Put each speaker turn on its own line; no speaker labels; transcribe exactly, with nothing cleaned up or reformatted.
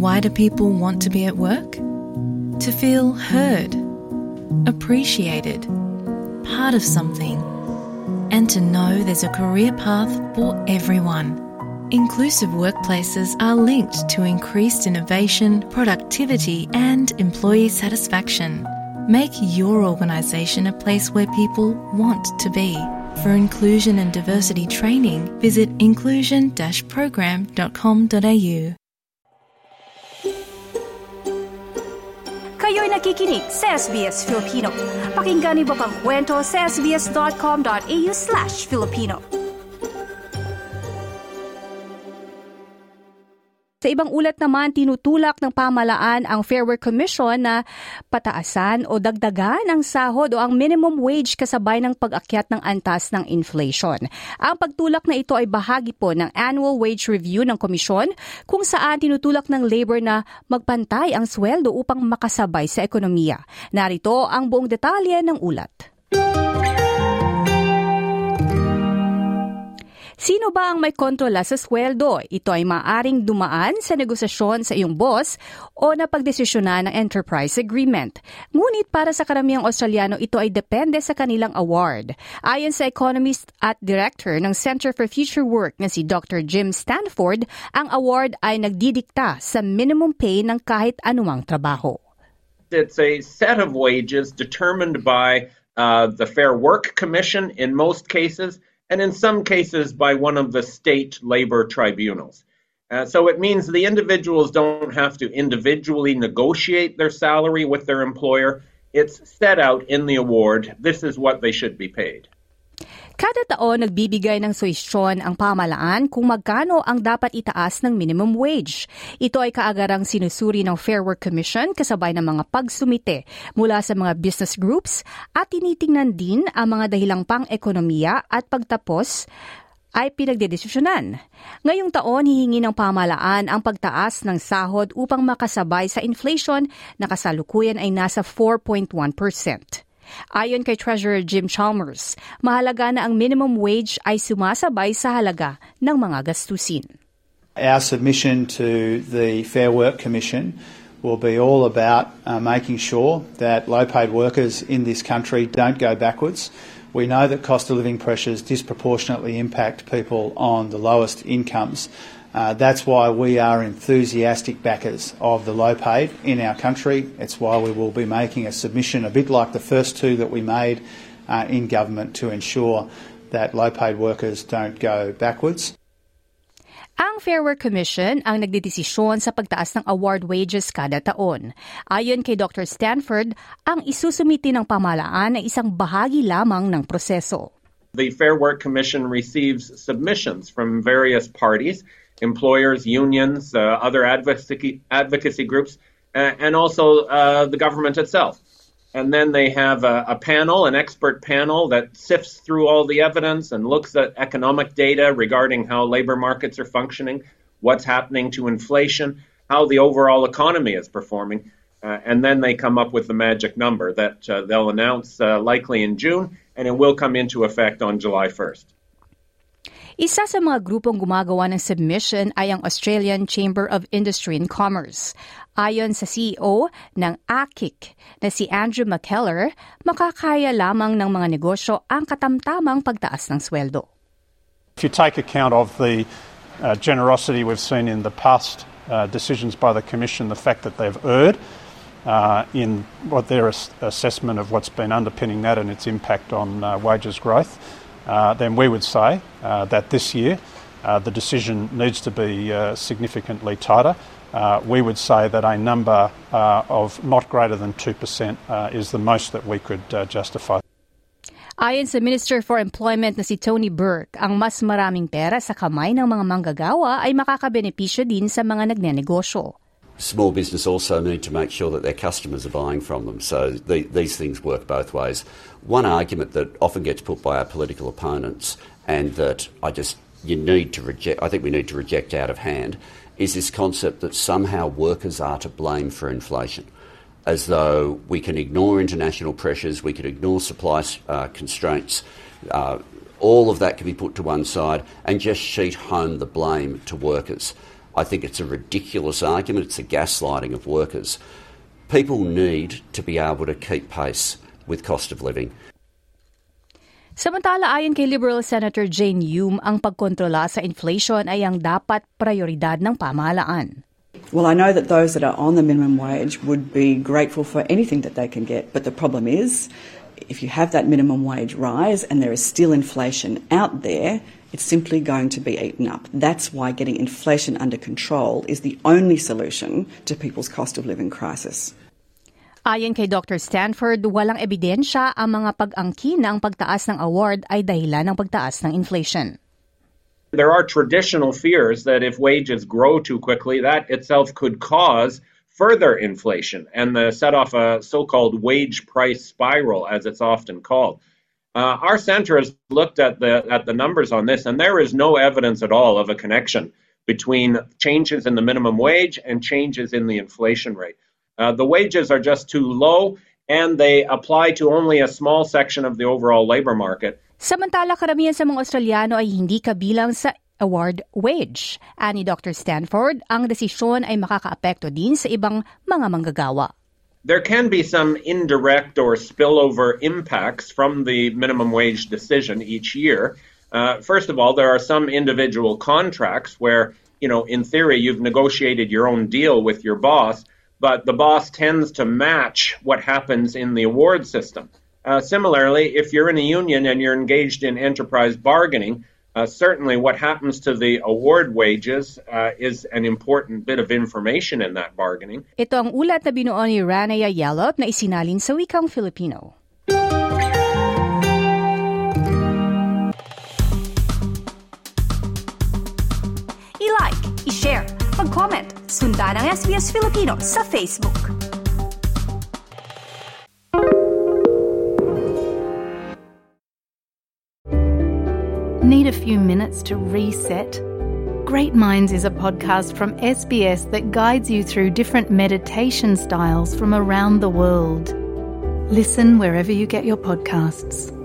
Why do people want to be at work? To feel heard, appreciated, part of something, and to know there's a career path for everyone. Inclusive workplaces are linked to increased innovation, productivity, and employee satisfaction. Make your organisation a place where people want to be. For inclusion and diversity training, visit inclusion dash program dot com dot a u.
Kayo'y nakikinig sa S B S Filipino. Pakinggan niyo pa ang kwento sa sbs dot com dot a u slash Filipino. Sa ibang ulat naman, tinutulak ng pamahalaan ang Fair Work Commission na pataasan o dagdagan ang sahod o ang minimum wage kasabay ng pag-akyat ng antas ng inflation. Ang pagtulak na ito ay bahagi po ng annual wage review ng komisyon kung saan tinutulak ng labor na magpantay ang sweldo upang makasabay sa ekonomiya. Narito ang buong detalye ng ulat. Sino ba ang may kontrola sa sweldo? Ito ay maaaring dumaan sa negosasyon sa iyong boss o napagdesisyonan ng enterprise agreement. Ngunit para sa karamihang Australiano, ito ay depende sa kanilang award. Ayon sa economist at director ng Center for Future Work na si Doctor Jim Stanford, ang award ay nagdidikta sa minimum pay ng kahit anumang trabaho.
It's a set of wages determined by uh, the Fair Work Commission in most cases, and in some cases by one of the state labor tribunals. Uh, so it means the individuals don't have to individually negotiate their salary with their employer. It's set out in the award. This is what they should be paid.
Kada taon, nagbibigay ng suhestyon ang pamahalaan kung magkano ang dapat itaas ng minimum wage. Ito ay kaagarang sinusuri ng Fair Work Commission kasabay ng mga pagsumite mula sa mga business groups at tinitingnan din ang mga dahilang pang-ekonomiya at pagtapos ay pinagdedesisyonan. Ngayong taon, hihingi ng pamahalaan ang pagtaas ng sahod upang makasabay sa inflation na kasalukuyan ay nasa four point one percent. Ayon kay Treasurer Jim Chalmers, mahalaga na ang minimum wage ay sumasabay sa halaga ng mga gastusin.
Our submission to the Fair Work Commission will be all about uh, making sure that low-paid workers in this country don't go backwards. We know that cost of living pressures disproportionately impact people on the lowest incomes. Uh, that's why we are enthusiastic backers of the low paid in our country. It's why we will be making a submission a bit like the first two that we made uh, in government to ensure that low paid workers don't go backwards.
Ang Fair Work Commission ang nagdedesisyon sa pagtaas ng award wages kada taon. Ayon kay Doctor Stanford, ang isusumiti ng pamahalaan ay isang bahagi lamang ng proseso.
The Fair Work Commission receives submissions from various parties, employers, unions, uh, other advocacy advocacy groups, uh, and also uh, the government itself. And then they have a, a panel, an expert panel that sifts through all the evidence and looks at economic data regarding how labor markets are functioning, what's happening to inflation, how the overall economy is performing. Uh, and then they come up with the magic number that uh, they'll announce uh, likely in June, and it will come into effect on July first.
Isa sa mga grupong gumagawa ng submission ay ang Australian Chamber of Industry and Commerce. Ayon sa C E O ng A C I C na si Andrew McKellar, makakaya lamang ng mga negosyo ang katamtamang pagtaas ng sweldo.
If you take account of the uh, generosity we've seen in the past uh, decisions by the Commission, the fact that they've erred uh, in what their ass- assessment of what's been underpinning that and its impact on uh, wages growth, Uh, then we would say uh, that this year uh, the decision needs to be uh, significantly tighter. Uh, we would say that a number uh, of not greater than two percent uh, is the most that we could uh, justify.
Ayon sa Minister for Employment na si Tony Burke, ang mas maraming pera sa kamay ng mga manggagawa ay makakabenepisyo din sa mga nagnenegosyo.
Small business also need to make sure that their customers are buying from them. So the, these things work both ways. One argument that often gets put by our political opponents, and that I just you need to reject, I think we need to reject out of hand, is this concept that somehow workers are to blame for inflation, as though we can ignore international pressures, we can ignore supply uh, constraints. Uh, all of that can be put to one side and just sheet home the blame to workers. I think it's a ridiculous argument. It's a gaslighting of workers. People need to be able to keep pace with cost of living.
Samantala, ayon kay Liberal Senator Jane Hume, ang pagkontrola sa inflation ay ang dapat prioridad ng pamahalaan.
Well, I know that those that are on the minimum wage would be grateful for anything that they can get, but the problem is, if you have that minimum wage rise and there is still inflation out there, it's simply going to be eaten up. That's why getting inflation under control is the only solution to people's cost of living crisis.
Ayon kay Doctor Stanford, walang ebidensya ang mga pag-angkin na ang pagtaas ng award ay dahilan ng pagtaas ng inflation.
There are traditional fears that if wages grow too quickly, that itself could cause further inflation and the set off a so-called wage price spiral, as it's often called. Uh, our centre has looked at the at the numbers on this, and there is no evidence at all of a connection between changes in the minimum wage and changes in the inflation rate. Uh, the wages are just too low, and they apply to only a small section of the overall labour market.
Samantala, karamihan sa mga Australiano ay hindi kabilang sa award wage. Ani Doctor Stanford, ang desisyon ay makakaapekto din sa ibang mga manggagawa.
There can be some indirect or spillover impacts from the minimum wage decision each year. Uh, first of all, there are some individual contracts where, you know, in theory, you've negotiated your own deal with your boss, but the boss tends to match what happens in the award system. Uh, similarly, if you're in a union and you're engaged in enterprise bargaining, uh, certainly what happens to the award wages uh, is an important bit of information in that bargaining.
Ito ang ulat na binuo ni Ranaya Yalop na isinalin sa wikang Filipino.
I-like, i-share, mag-comment, sundan ang S B S Filipino sa Facebook.
Need a few minutes to reset? Great Minds is a podcast from S B S that guides you through different meditation styles from around the world. Listen wherever you get your podcasts.